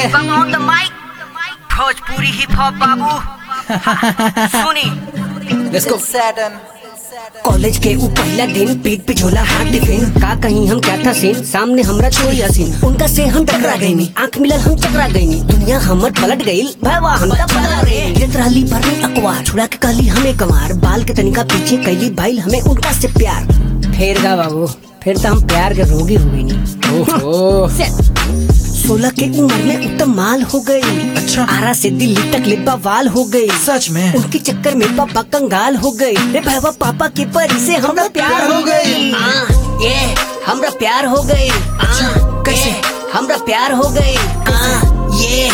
Bang on the mic, Bhojpuri hip hop बाबू सुनी। Let's go. College के ऊ पहला दिन, पेट पे झोला हाथ टिफिन, का कहीं हम क्या था सीन, सामने हमरा छोड़ी हसीन, उनका से हम टकरा गईनी, आंख मिलल हम चकरा गईनी, दुनिया हमर पलट गईल, भैया हमरा पलट रे। गिरत रहली भरनी अखबार, छुड़ा के कहली हमें कमार, बाल के तनिका पीछे कैली भाई हमें उनका से प्यार। फिर गा बाबू, फिर तो हम प्यार के रोगी हो गई। ओहो 16 के उम्र में उत्तम माल हो गई। अच्छा। आरा से दिल्ली तक लिब्बा वाल हो गई। सच में? उनके चक्कर में पापा कंगाल हो गई। रे भाईवा पापा के परी से हमरा प्यार हो गई। ये हमरा प्यार हो गई। अच्छा, कैसे? हमरा प्यार हो गई। ये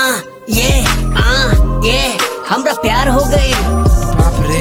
हमरा प्यार हो गई। बाप रे।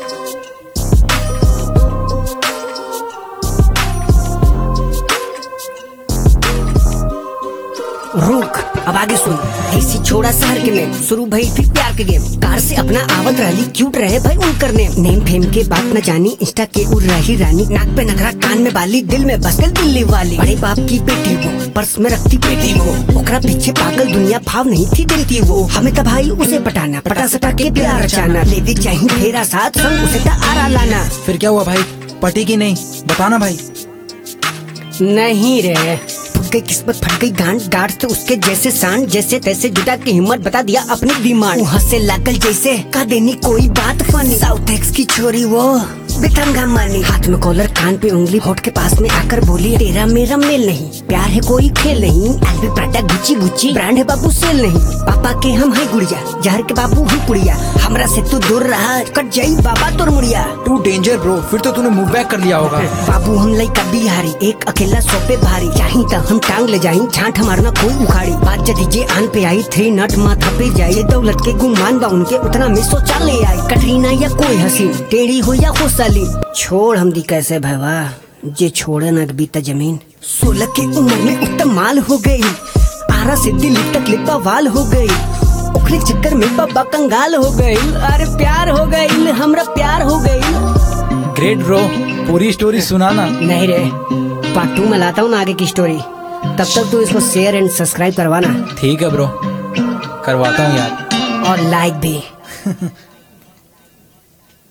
रुक, अब आगे सुन। देसी छोड़ा शहर के में शुरू भई फिर प्यार के गेम। कार से अपना आवत रही, क्यूट रहे भाई उनकर नेम फेम के बात न जानी, इंस्टा के उड़ रही रानी, नाक पे नखरा कान में बाली, दिल में बस गल दिल्ली वाली। बड़े बाप की बेटी वो, पर्स में रखती पेटी वो, ओकरा पीछे पागल दुनिया भाव नहीं थी देती वो। हमें तो भाई उसे पटाना, पटा सटा के प्यार रचाना, ले दे चाहिए फेरा साथ संग उसे तो आरा लाना। फिर क्या हुआ भाई, पटी की नहीं, बताना भाई। नहीं रे, फट गई किस्मत, फट गई गांड, गार्ड से उसके जैसे सांड, जैसे तैसे जुटा की हिम्मत, बता दिया अपनी डिमांड। हंसे लागल जैसे का देनी कोई बात फनी, साउथ एक्स की छोरी वो बितंगा मानी, हाथ में कॉलर कान पे उंगली, होठ के पास में आकर बोली तेरा मेरा मेल नहीं, प्यार है कोई खेल नहीं, एल्बी प्राटा गुच्ची गुच्ची ब्रांड है बाबू सेल नहीं, पापा के हम है गुड़िया, जहर के बाबू हम पुड़िया, हमरा से तू दूर रहा कट जाई बाबा तोर मुड़िया। टू डेंजर ब्रो, फिर तो तूने मूव बैक कर लिया होगा। बाबू हम लइका बिहारी, एक अकेला सोपे भारी, चाही त हम टांग ले जाई, झांट हमारना कोई उखाड़ी, बात जदी जे आन पे आई, 3 नट माथा पे जाए, दौलत के गुमान बा उनके उतना में सोचा ले आई, कटरीना या कोई हसीन, टेढ़ी हो या खुशाली, छोड़ हम दी कैसे भैया, जे छोड़े न बीता जमीन। 16 के उम्र में उत्तम माल हो गई, आरा से दिल्ली तक लिब्बा वाल हो गई, ओखरे चक्कर में बाबा कंगाल हो गई, अरे प्यार हो गई, हमरा प्यार हो गई। ग्रेट ब्रो, पूरी स्टोरी सुनाना। नहीं रे, पार्ट 2 में लाता हूँ ना आगे की स्टोरी, तब तक तू इसको शेयर एंड सब्सक्राइब करवाना। ठीक है ब्रो, करवाता हूँ यार। और लाइक भी।